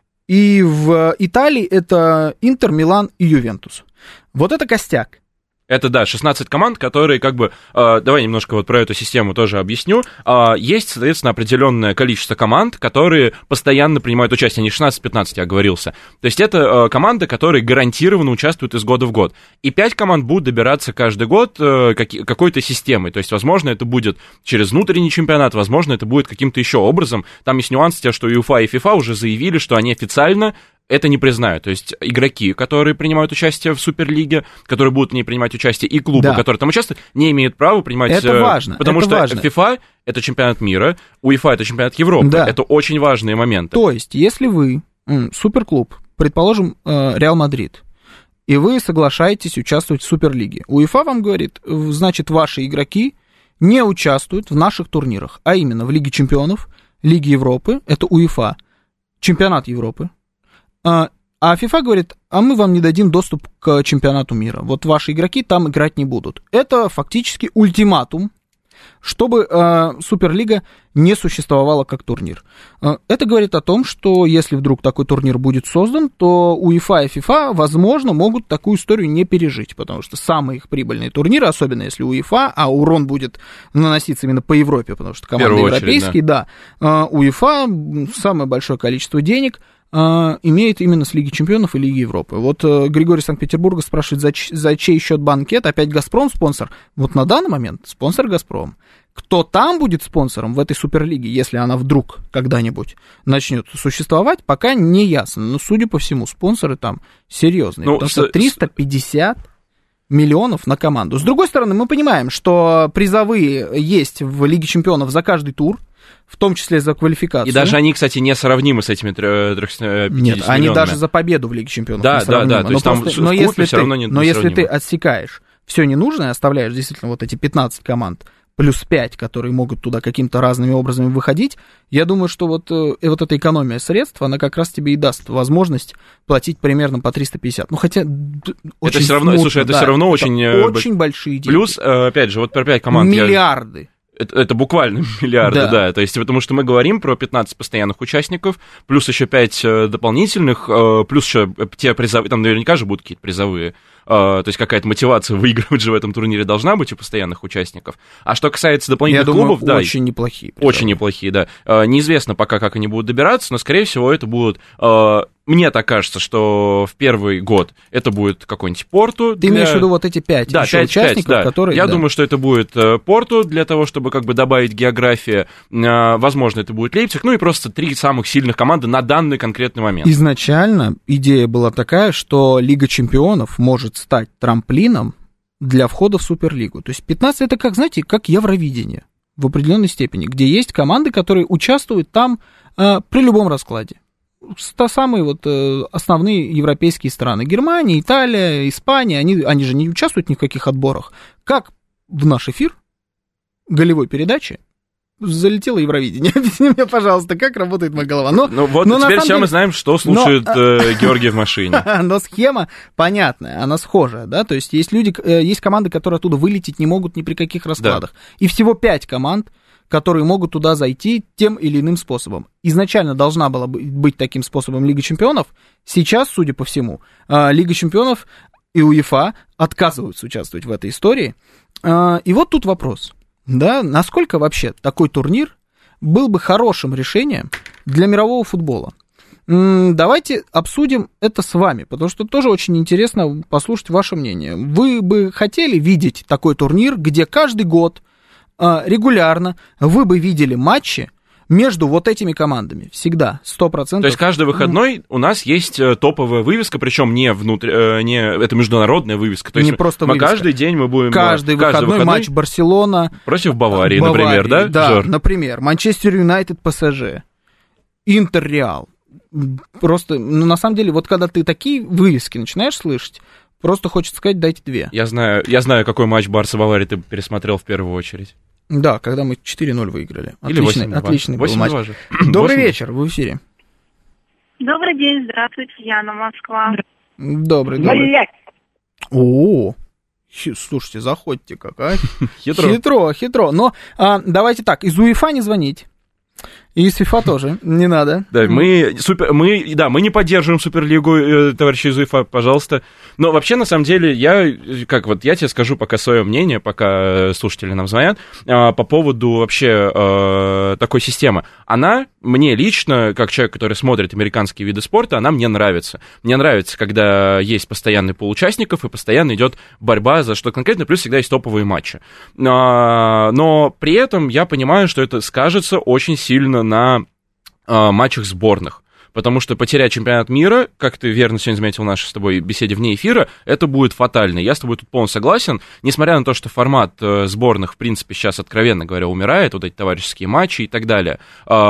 И в Италии это Интер, Милан и Ювентус. Вот это костяк. Это, да, 16 команд, которые как бы... давай немножко вот про эту систему тоже объясню. Есть, соответственно, определенное количество команд, которые постоянно принимают участие. Не 16-15, я оговорился. То есть это команды, которые гарантированно участвуют из года в год. И 5 команд будут добираться каждый год какой-то системой. То есть, возможно, это будет через внутренний чемпионат, возможно, это будет каким-то еще образом. Там есть нюанс, что УЕФА и ФИФА уже заявили, что они официально это не признают. То есть игроки, которые принимают участие в Суперлиге, которые будут в ней принимать участие, и клубы, которые там участвуют, не имеют права принимать... Это важно. Потому что ФИФА — это чемпионат мира, УЕФА — это чемпионат Европы. Да. Это очень важные моменты. То есть, если вы суперклуб, предположим, Реал Мадрид, и вы соглашаетесь участвовать в Суперлиге, УЕФА вам говорит, значит, ваши игроки не участвуют в наших турнирах, а именно в Лиге чемпионов, Лиге Европы, это УЕФА, чемпионат Европы. А FIFA говорит, а мы вам не дадим доступ к чемпионату мира. Вот ваши игроки там играть не будут. Это фактически ультиматум, чтобы Суперлига не существовала как турнир. Это говорит о том, что если вдруг такой турнир будет создан, то УЕФА и ФИФА, возможно, могут такую историю не пережить, потому что самые их прибыльные турниры, особенно если УЕФА, а урон будет наноситься именно по Европе, потому что команды европейские, да, УЕФА самое большое количество денег имеет именно с Лиги Чемпионов и Лиги Европы. Вот Григорий Санкт-Петербурга спрашивает, за чей счет банкет? Опять «Газпром» спонсор? Вот на данный момент спонсор «Газпром». Кто там будет спонсором в этой Суперлиге, если она вдруг когда-нибудь начнет существовать, пока не ясно. Но, судя по всему, спонсоры там серьезные. Потому что 350 миллионов на команду. С другой стороны, мы понимаем, что призовые есть в Лиге Чемпионов за каждый тур, в том числе за квалификацию. И даже они, кстати, не сравнимы с этими 350 Нет, они миллионами. Даже за победу в Лиге Чемпионов не сравнимы. Да. То есть там но если ты отсекаешь все ненужное, оставляешь действительно вот эти 15 команд, плюс 5, которые могут туда каким-то разными образами выходить, я думаю, что вот эта экономия средств, она как раз тебе и даст возможность платить примерно по 350. Ну, хотя это все равно, слушай, это все равно очень большие деньги. Плюс, опять же, вот про 5 команд... Миллиарды. Это буквально миллиарды, да. То есть, потому что мы говорим про 15 постоянных участников, плюс еще 5 дополнительных, плюс еще те призовые, там наверняка же будут какие-то призовые. То есть, какая-то мотивация выигрывать же в этом турнире должна быть у постоянных участников. А что касается дополнительных клубов, да. Очень неплохие. Очень неплохие, да. Неизвестно пока, как они будут добираться, но, скорее всего, это будут... Мне так кажется, что в первый год это будет какой-нибудь Порту. Ты имеешь в виду вот эти 5 участников, да. которые... Я думаю, что это будет Порту для того, чтобы как бы добавить географии. Возможно, это будет Лейпциг. Ну и просто 3 самых сильных команды на данный конкретный момент. Изначально идея была такая, что Лига Чемпионов может стать трамплином для входа в Суперлигу. То есть 15 это как, знаете, как Евровидение в определенной степени, где есть команды, которые участвуют там при любом раскладе. Самые вот основные европейские страны. Германия, Италия, Испания, они же не участвуют ни в каких отборах. Как в наш эфир голевой передачи залетело Евровидение. Объясни мне, пожалуйста, как работает моя голова. Но теперь все мы знаем, что слушает Георгий в машине. Но схема понятная, она схожая, да, то есть есть команды, которые оттуда вылететь не могут ни при каких раскладах. Да. И всего 5 команд, которые могут туда зайти тем или иным способом. Изначально должна была быть таким способом Лига Чемпионов. Сейчас, судя по всему, Лига Чемпионов и УЕФА отказываются участвовать в этой истории. И вот тут вопрос. Да, насколько вообще такой турнир был бы хорошим решением для мирового футбола? Давайте обсудим это с вами, потому что тоже очень интересно послушать ваше мнение. Вы бы хотели видеть такой турнир, где каждый год регулярно вы бы видели матчи между вот этими командами? Всегда, 100%. То есть каждый выходной у нас есть топовая вывеска, причем не это международная вывеска. То есть не просто вывеска. Каждый день мы будем... Каждый выходной матч Барселона... Против Баварии, например, да? Да, Жор? Например, Манчестер Юнайтед, ПСЖ, Интер, Реал. Просто, на самом деле, вот когда ты такие вывески начинаешь слышать, просто хочется сказать, дайте 2. Я знаю, какой матч Барса-Баварии ты пересмотрел в первую очередь. Да, когда мы 4-0 выиграли. Или 8-2. Отличный был матч. Добрый вечер, в эфире. Добрый день, здравствуйте, Яна, Москва. Добрый. О, слушайте, заходите как, а? Хитро. Но давайте так, из УЕФА не звонить. И из ФИФА тоже, не надо. Да, мы не поддерживаем Суперлигу, товарищи из УЕФА, пожалуйста. Но вообще, на самом деле, я тебе скажу пока свое мнение, пока слушатели нам звонят, по поводу вообще такой системы. Она мне лично, как человек, который смотрит американские виды спорта, она мне нравится. Мне нравится, когда есть постоянный пул участников и постоянно идет борьба за что-то конкретное, плюс всегда есть топовые матчи. Но при этом я понимаю, что это скажется очень сильно на матчах сборных. Потому что потерять чемпионат мира, как ты верно сегодня заметил в нашей с тобой беседе вне эфира, это будет фатально. Я с тобой тут полностью согласен. Несмотря на то, что формат сборных, в принципе, сейчас, откровенно говоря, умирает, вот эти товарищеские матчи и так далее.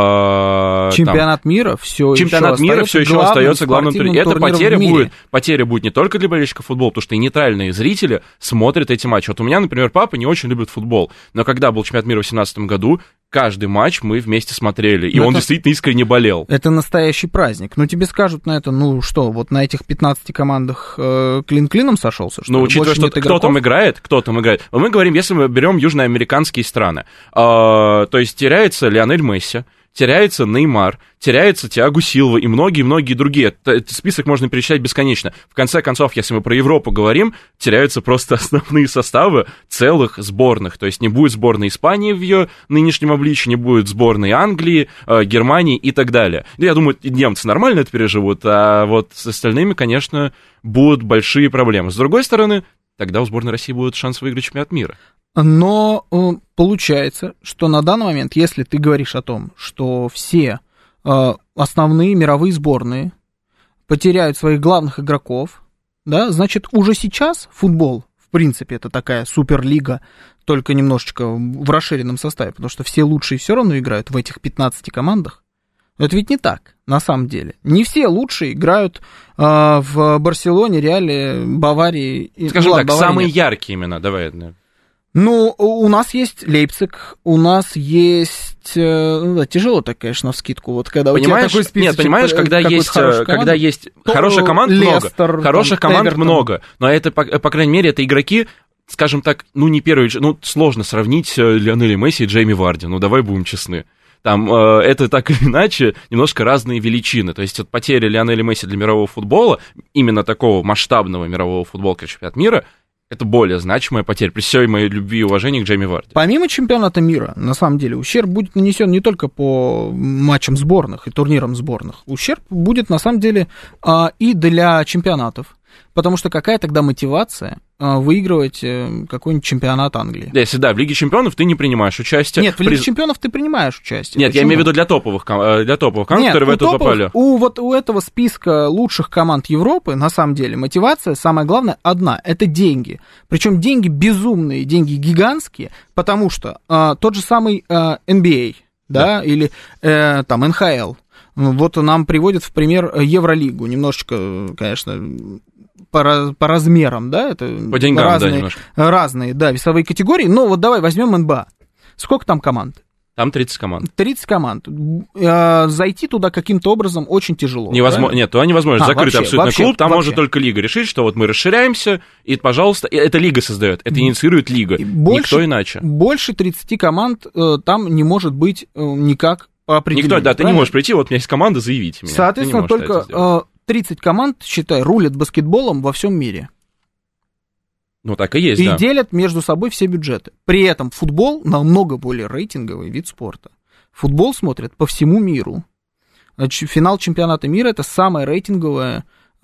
Чемпионат мира все еще остается главным турниром. Это потеря будет не только для болельщиков футбола, потому что и нейтральные зрители смотрят эти матчи. Вот у меня, например, папа не очень любит футбол, но когда был чемпионат мира в 2018 году, каждый матч мы вместе смотрели, и он действительно искренне болел. Это настоящий праздник. Ну, тебе скажут на это, вот на этих 15 командах клин клином сошелся? Ну, учитывая, что кто там играет. Мы говорим, если мы берем южноамериканские страны, то есть теряется Лионель Месси, теряется Неймар, теряется Тиаго Силва и многие-многие другие. Этот список можно перечислять бесконечно. В конце концов, если мы про Европу говорим, теряются просто основные составы целых сборных. То есть не будет сборной Испании в ее нынешнем обличии, не будет сборной Англии, Германии и так далее. Я думаю, и немцы нормально это переживут, а вот с остальными, конечно, будут большие проблемы. С другой стороны, тогда у сборной России будет шанс выиграть чемпионат мира. Но получается, что на данный момент, если ты говоришь о том, что все основные мировые сборные потеряют своих главных игроков, да, значит, уже сейчас футбол, в принципе, это такая суперлига, только немножечко в расширенном составе, потому что все лучшие все равно играют в этих 15 командах. Это ведь не так, на самом деле. Не все лучшие играют в Барселоне, Реале, Баварии. Скажем так, самые яркие имена, давай. Ну, у нас есть Лейпциг, у нас есть... тяжело так, конечно, навскидку. Вот когда понимаешь, у тебя такой списочек, понимаешь, когда есть хороших команд Лестер, много. Хороших команд Эвертон. Много. Но это, по крайней мере, это игроки, скажем так, не первые... сложно сравнить Лионеля Месси и Джейми Варди. Давай будем честны. Там это так или иначе немножко разные величины. То есть потеря Лионеля Месси для мирового футбола, именно такого масштабного мирового футбола, как чемпионат мира, это более значимая потеря, при всей моей любви и уважении к Джейми Варди. Помимо чемпионата мира, на самом деле, ущерб будет нанесен не только по матчам сборных и турнирам сборных. Ущерб будет, на самом деле, и для чемпионатов. Потому что какая тогда мотивация выигрывать какой-нибудь чемпионат Англии? Если в Лиге чемпионов ты не принимаешь участие. Нет, в Лиге чемпионов ты принимаешь участие. Нет, почему? Я имею в виду для топовых команд, которые в это попали. У этого списка лучших команд Европы, на самом деле, мотивация, самое главное, одна. Это деньги. Причем деньги безумные, деньги гигантские, потому что тот же самый NBA, да, или там НХЛ, вот нам приводят в пример Евролигу. Немножечко, конечно... По размерам, да, это по деньгам, разные, да, весовые категории, но вот давай возьмем НБА. Сколько там команд? Там 30 команд. 30 команд. Зайти туда каким-то образом очень тяжело. Невозможно. Нет, туда невозможно. Закрытый абсолютно клуб. Там может только лига решить, что вот мы расширяемся, и, пожалуйста, это лига создает, это инициирует лига. Никто иначе. Больше 30 команд там не может быть никак по определению. Никто, ты не можешь прийти, вот у меня есть команда, заявите меня. Соответственно, только 30 команд, считай, рулят баскетболом во всем мире. Так и есть, и делят между собой все бюджеты. При этом футбол намного более рейтинговый вид спорта. Футбол смотрят по всему миру. Финал чемпионата мира — это самая рейтинговая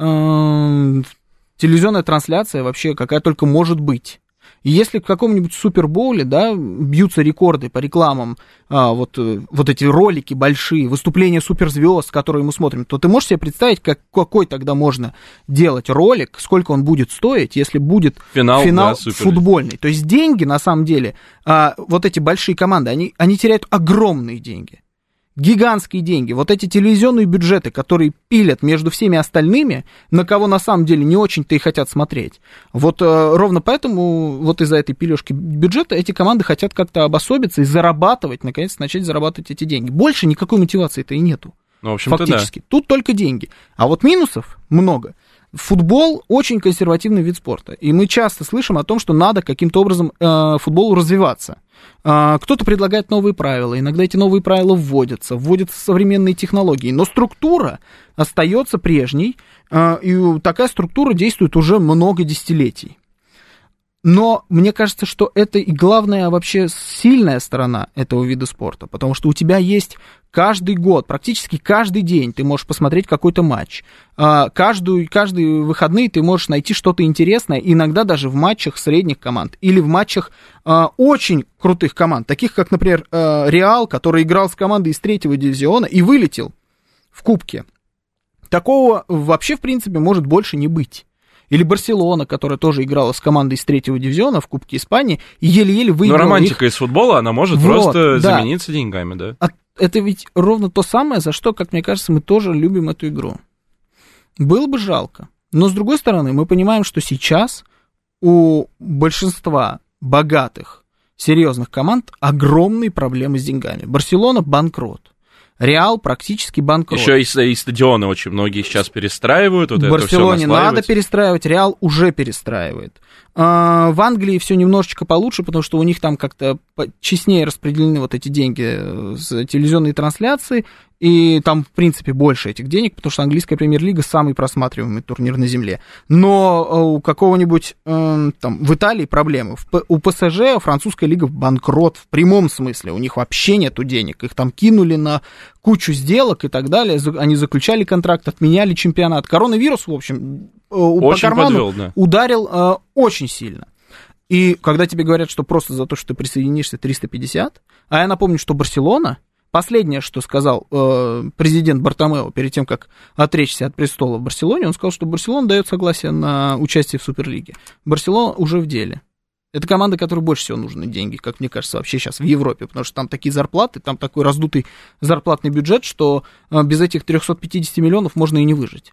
телевизионная трансляция вообще, какая только может быть. И если в каком-нибудь супербоуле, да, бьются рекорды по рекламам, вот эти ролики большие, выступления суперзвезд, которые мы смотрим, то ты можешь себе представить, какой тогда можно делать ролик, сколько он будет стоить, если будет финал футбольный. То есть деньги, на самом деле, вот эти большие команды, они теряют огромные деньги. Гигантские деньги. Вот эти телевизионные бюджеты, которые пилят между всеми остальными, на кого на самом деле не очень-то и хотят смотреть. Вот ровно поэтому вот из-за этой пилёшки бюджета эти команды хотят как-то обособиться и зарабатывать, наконец, начать зарабатывать эти деньги. Больше никакой мотивации-то и нету. В общем-то, фактически. Да. Тут только деньги. А вот минусов много. Футбол очень консервативный вид спорта, и мы часто слышим о том, что надо каким-то образом футболу развиваться. Кто-то предлагает новые правила, иногда эти новые правила вводятся современные технологии, но структура остается прежней, и такая структура действует уже много десятилетий. Но мне кажется, что это и главная вообще сильная сторона этого вида спорта, потому что у тебя есть каждый год, практически каждый день ты можешь посмотреть какой-то матч. Каждые выходные ты можешь найти что-то интересное, иногда даже в матчах средних команд или в матчах очень крутых команд, таких как, например, Реал, который играл с командой из 3-го дивизиона и вылетел в кубке. Такого вообще, в принципе, может больше не быть. Или Барселона, которая тоже играла с командой из 3-го дивизиона в Кубке Испании и еле-еле выиграла. Но романтика из футбола, она может просто замениться деньгами, да? Это ведь ровно то самое, за что, как мне кажется, мы тоже любим эту игру. Было бы жалко. Но, с другой стороны, мы понимаем, что сейчас у большинства богатых, серьезных команд огромные проблемы с деньгами. Барселона банкрот. Реал практически банкрот. Еще и стадионы очень многие сейчас перестраивают. Вот Барселоне надо перестраивать, Реал уже перестраивает. В Англии все немножечко получше, потому что у них там как-то честнее распределены вот эти деньги с телевизионной трансляции, и там, в принципе, больше этих денег, потому что английская премьер-лига самый просматриваемый турнир на земле. Но у какого-нибудь там в Италии проблемы. У ПСЖ французская лига банкрот в прямом смысле. У них вообще нету денег. Их там кинули на кучу сделок и так далее. Они заключали контракт, отменяли чемпионат. Коронавирус, в общем, по карману ударил очень сильно. И когда тебе говорят, что просто за то, что ты присоединишься, 350, а я напомню, что Барселона, последнее, что сказал президент Бартомео перед тем, как отречься от престола в Барселоне, он сказал, что Барселона дает согласие на участие в Суперлиге. Барселона уже в деле. Это команда, которой больше всего нужны деньги, как мне кажется, вообще сейчас в Европе, потому что там такие зарплаты, там такой раздутый зарплатный бюджет, что без этих 350 миллионов можно и не выжить.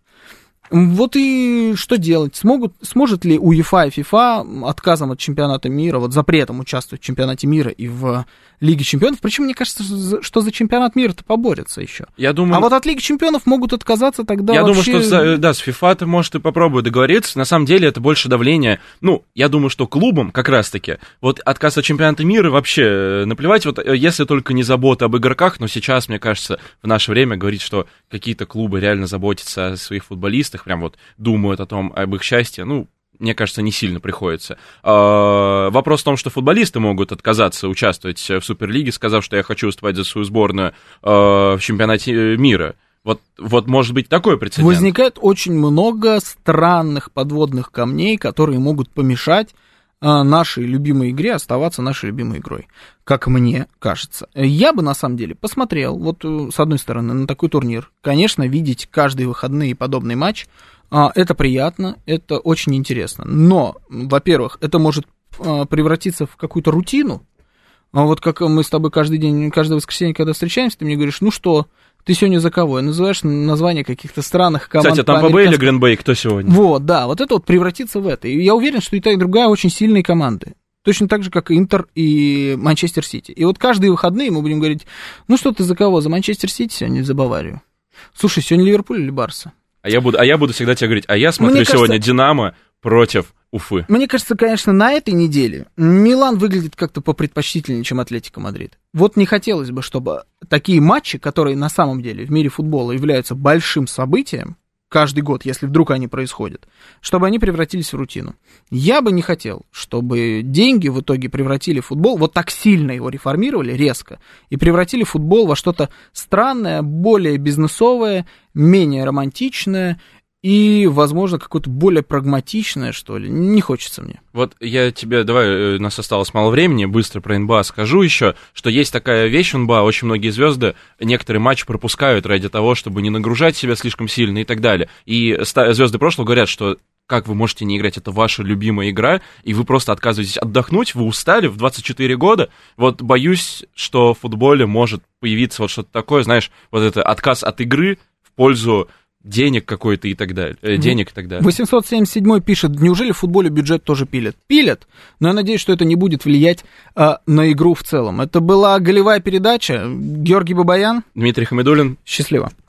Вот и что делать? Сможет ли УЕФА и ФИФА отказом от чемпионата мира, вот запретом участвовать в чемпионате мира и в Лиге чемпионов? Причем, мне кажется, что за чемпионат мира-то поборется еще. Я думаю... А вот от Лиги чемпионов могут отказаться тогда Я вообще... думаю, что с ФИФА-то, может, и попробует договориться. На самом деле, это больше давление. Ну, я думаю, что клубам как раз-таки вот отказ от чемпионата мира вообще наплевать. Вот если только не забота об игроках, но сейчас, мне кажется, в наше время говорить, что какие-то клубы реально заботятся о своих футболистах, прям вот думают об их счастье, ну, мне кажется, не сильно приходится. Вопрос в том, что футболисты могут отказаться участвовать в Суперлиге, сказав, что я хочу выступать за свою сборную в чемпионате мира. Вот может быть такой прецедент. Возникает очень много странных подводных камней, которые могут помешать нашей любимой игре оставаться нашей любимой игрой, как мне кажется. Я бы, на самом деле, посмотрел, вот с одной стороны, на такой турнир. Конечно, видеть каждые выходные подобный матч, это приятно, это очень интересно. Но, во-первых, это может превратиться в какую-то рутину. Вот как мы с тобой каждое воскресенье, когда встречаемся, ты мне говоришь, ну что, ты сегодня за кого? И называешь название каких-то странных команд. Кстати, Тампа Бэй или Грин Бэй, кто сегодня? Вот, да, вот это вот превратится в это. И я уверен, что и та, и другая очень сильные команды. Точно так же, как и Интер и Манчестер Сити. И вот каждые выходные мы будем говорить, ну что ты за кого? За Манчестер Сити сегодня, за Баварию? Слушай, сегодня Ливерпуль или Барса? А я буду всегда тебе говорить, а я смотрю сегодня Динамо против Уфы. Мне кажется, конечно, на этой неделе Милан выглядит как-то попредпочтительнее, чем Атлетико Мадрид. Вот не хотелось бы, чтобы такие матчи, которые на самом деле в мире футбола являются большим событием, каждый год, если вдруг они происходят, чтобы они превратились в рутину. Я бы не хотел, чтобы деньги в итоге превратили футбол, вот так сильно его реформировали, резко, и превратили футбол во что-то странное, более бизнесовое, менее романтичное и, возможно, какое-то более прагматичное, что ли. Не хочется мне. Вот я тебе, давай, у нас осталось мало времени, быстро про НБА скажу еще, что есть такая вещь в НБА, очень многие звезды некоторые матчи пропускают ради того, чтобы не нагружать себя слишком сильно и так далее. И звезды прошлого говорят, что как вы можете не играть, это ваша любимая игра, и вы просто отказываетесь отдохнуть, вы устали в 24 года. Вот боюсь, что в футболе может появиться вот что-то такое, знаешь, вот это отказ от игры в пользу денег какой-то и так далее. 877 пишет, неужели в футболе бюджет тоже пилят? Пилят, но я надеюсь, что это не будет влиять на игру в целом. Это была голевая передача. Георгий Бабаян. Дмитрий Хамидуллин. Счастливо.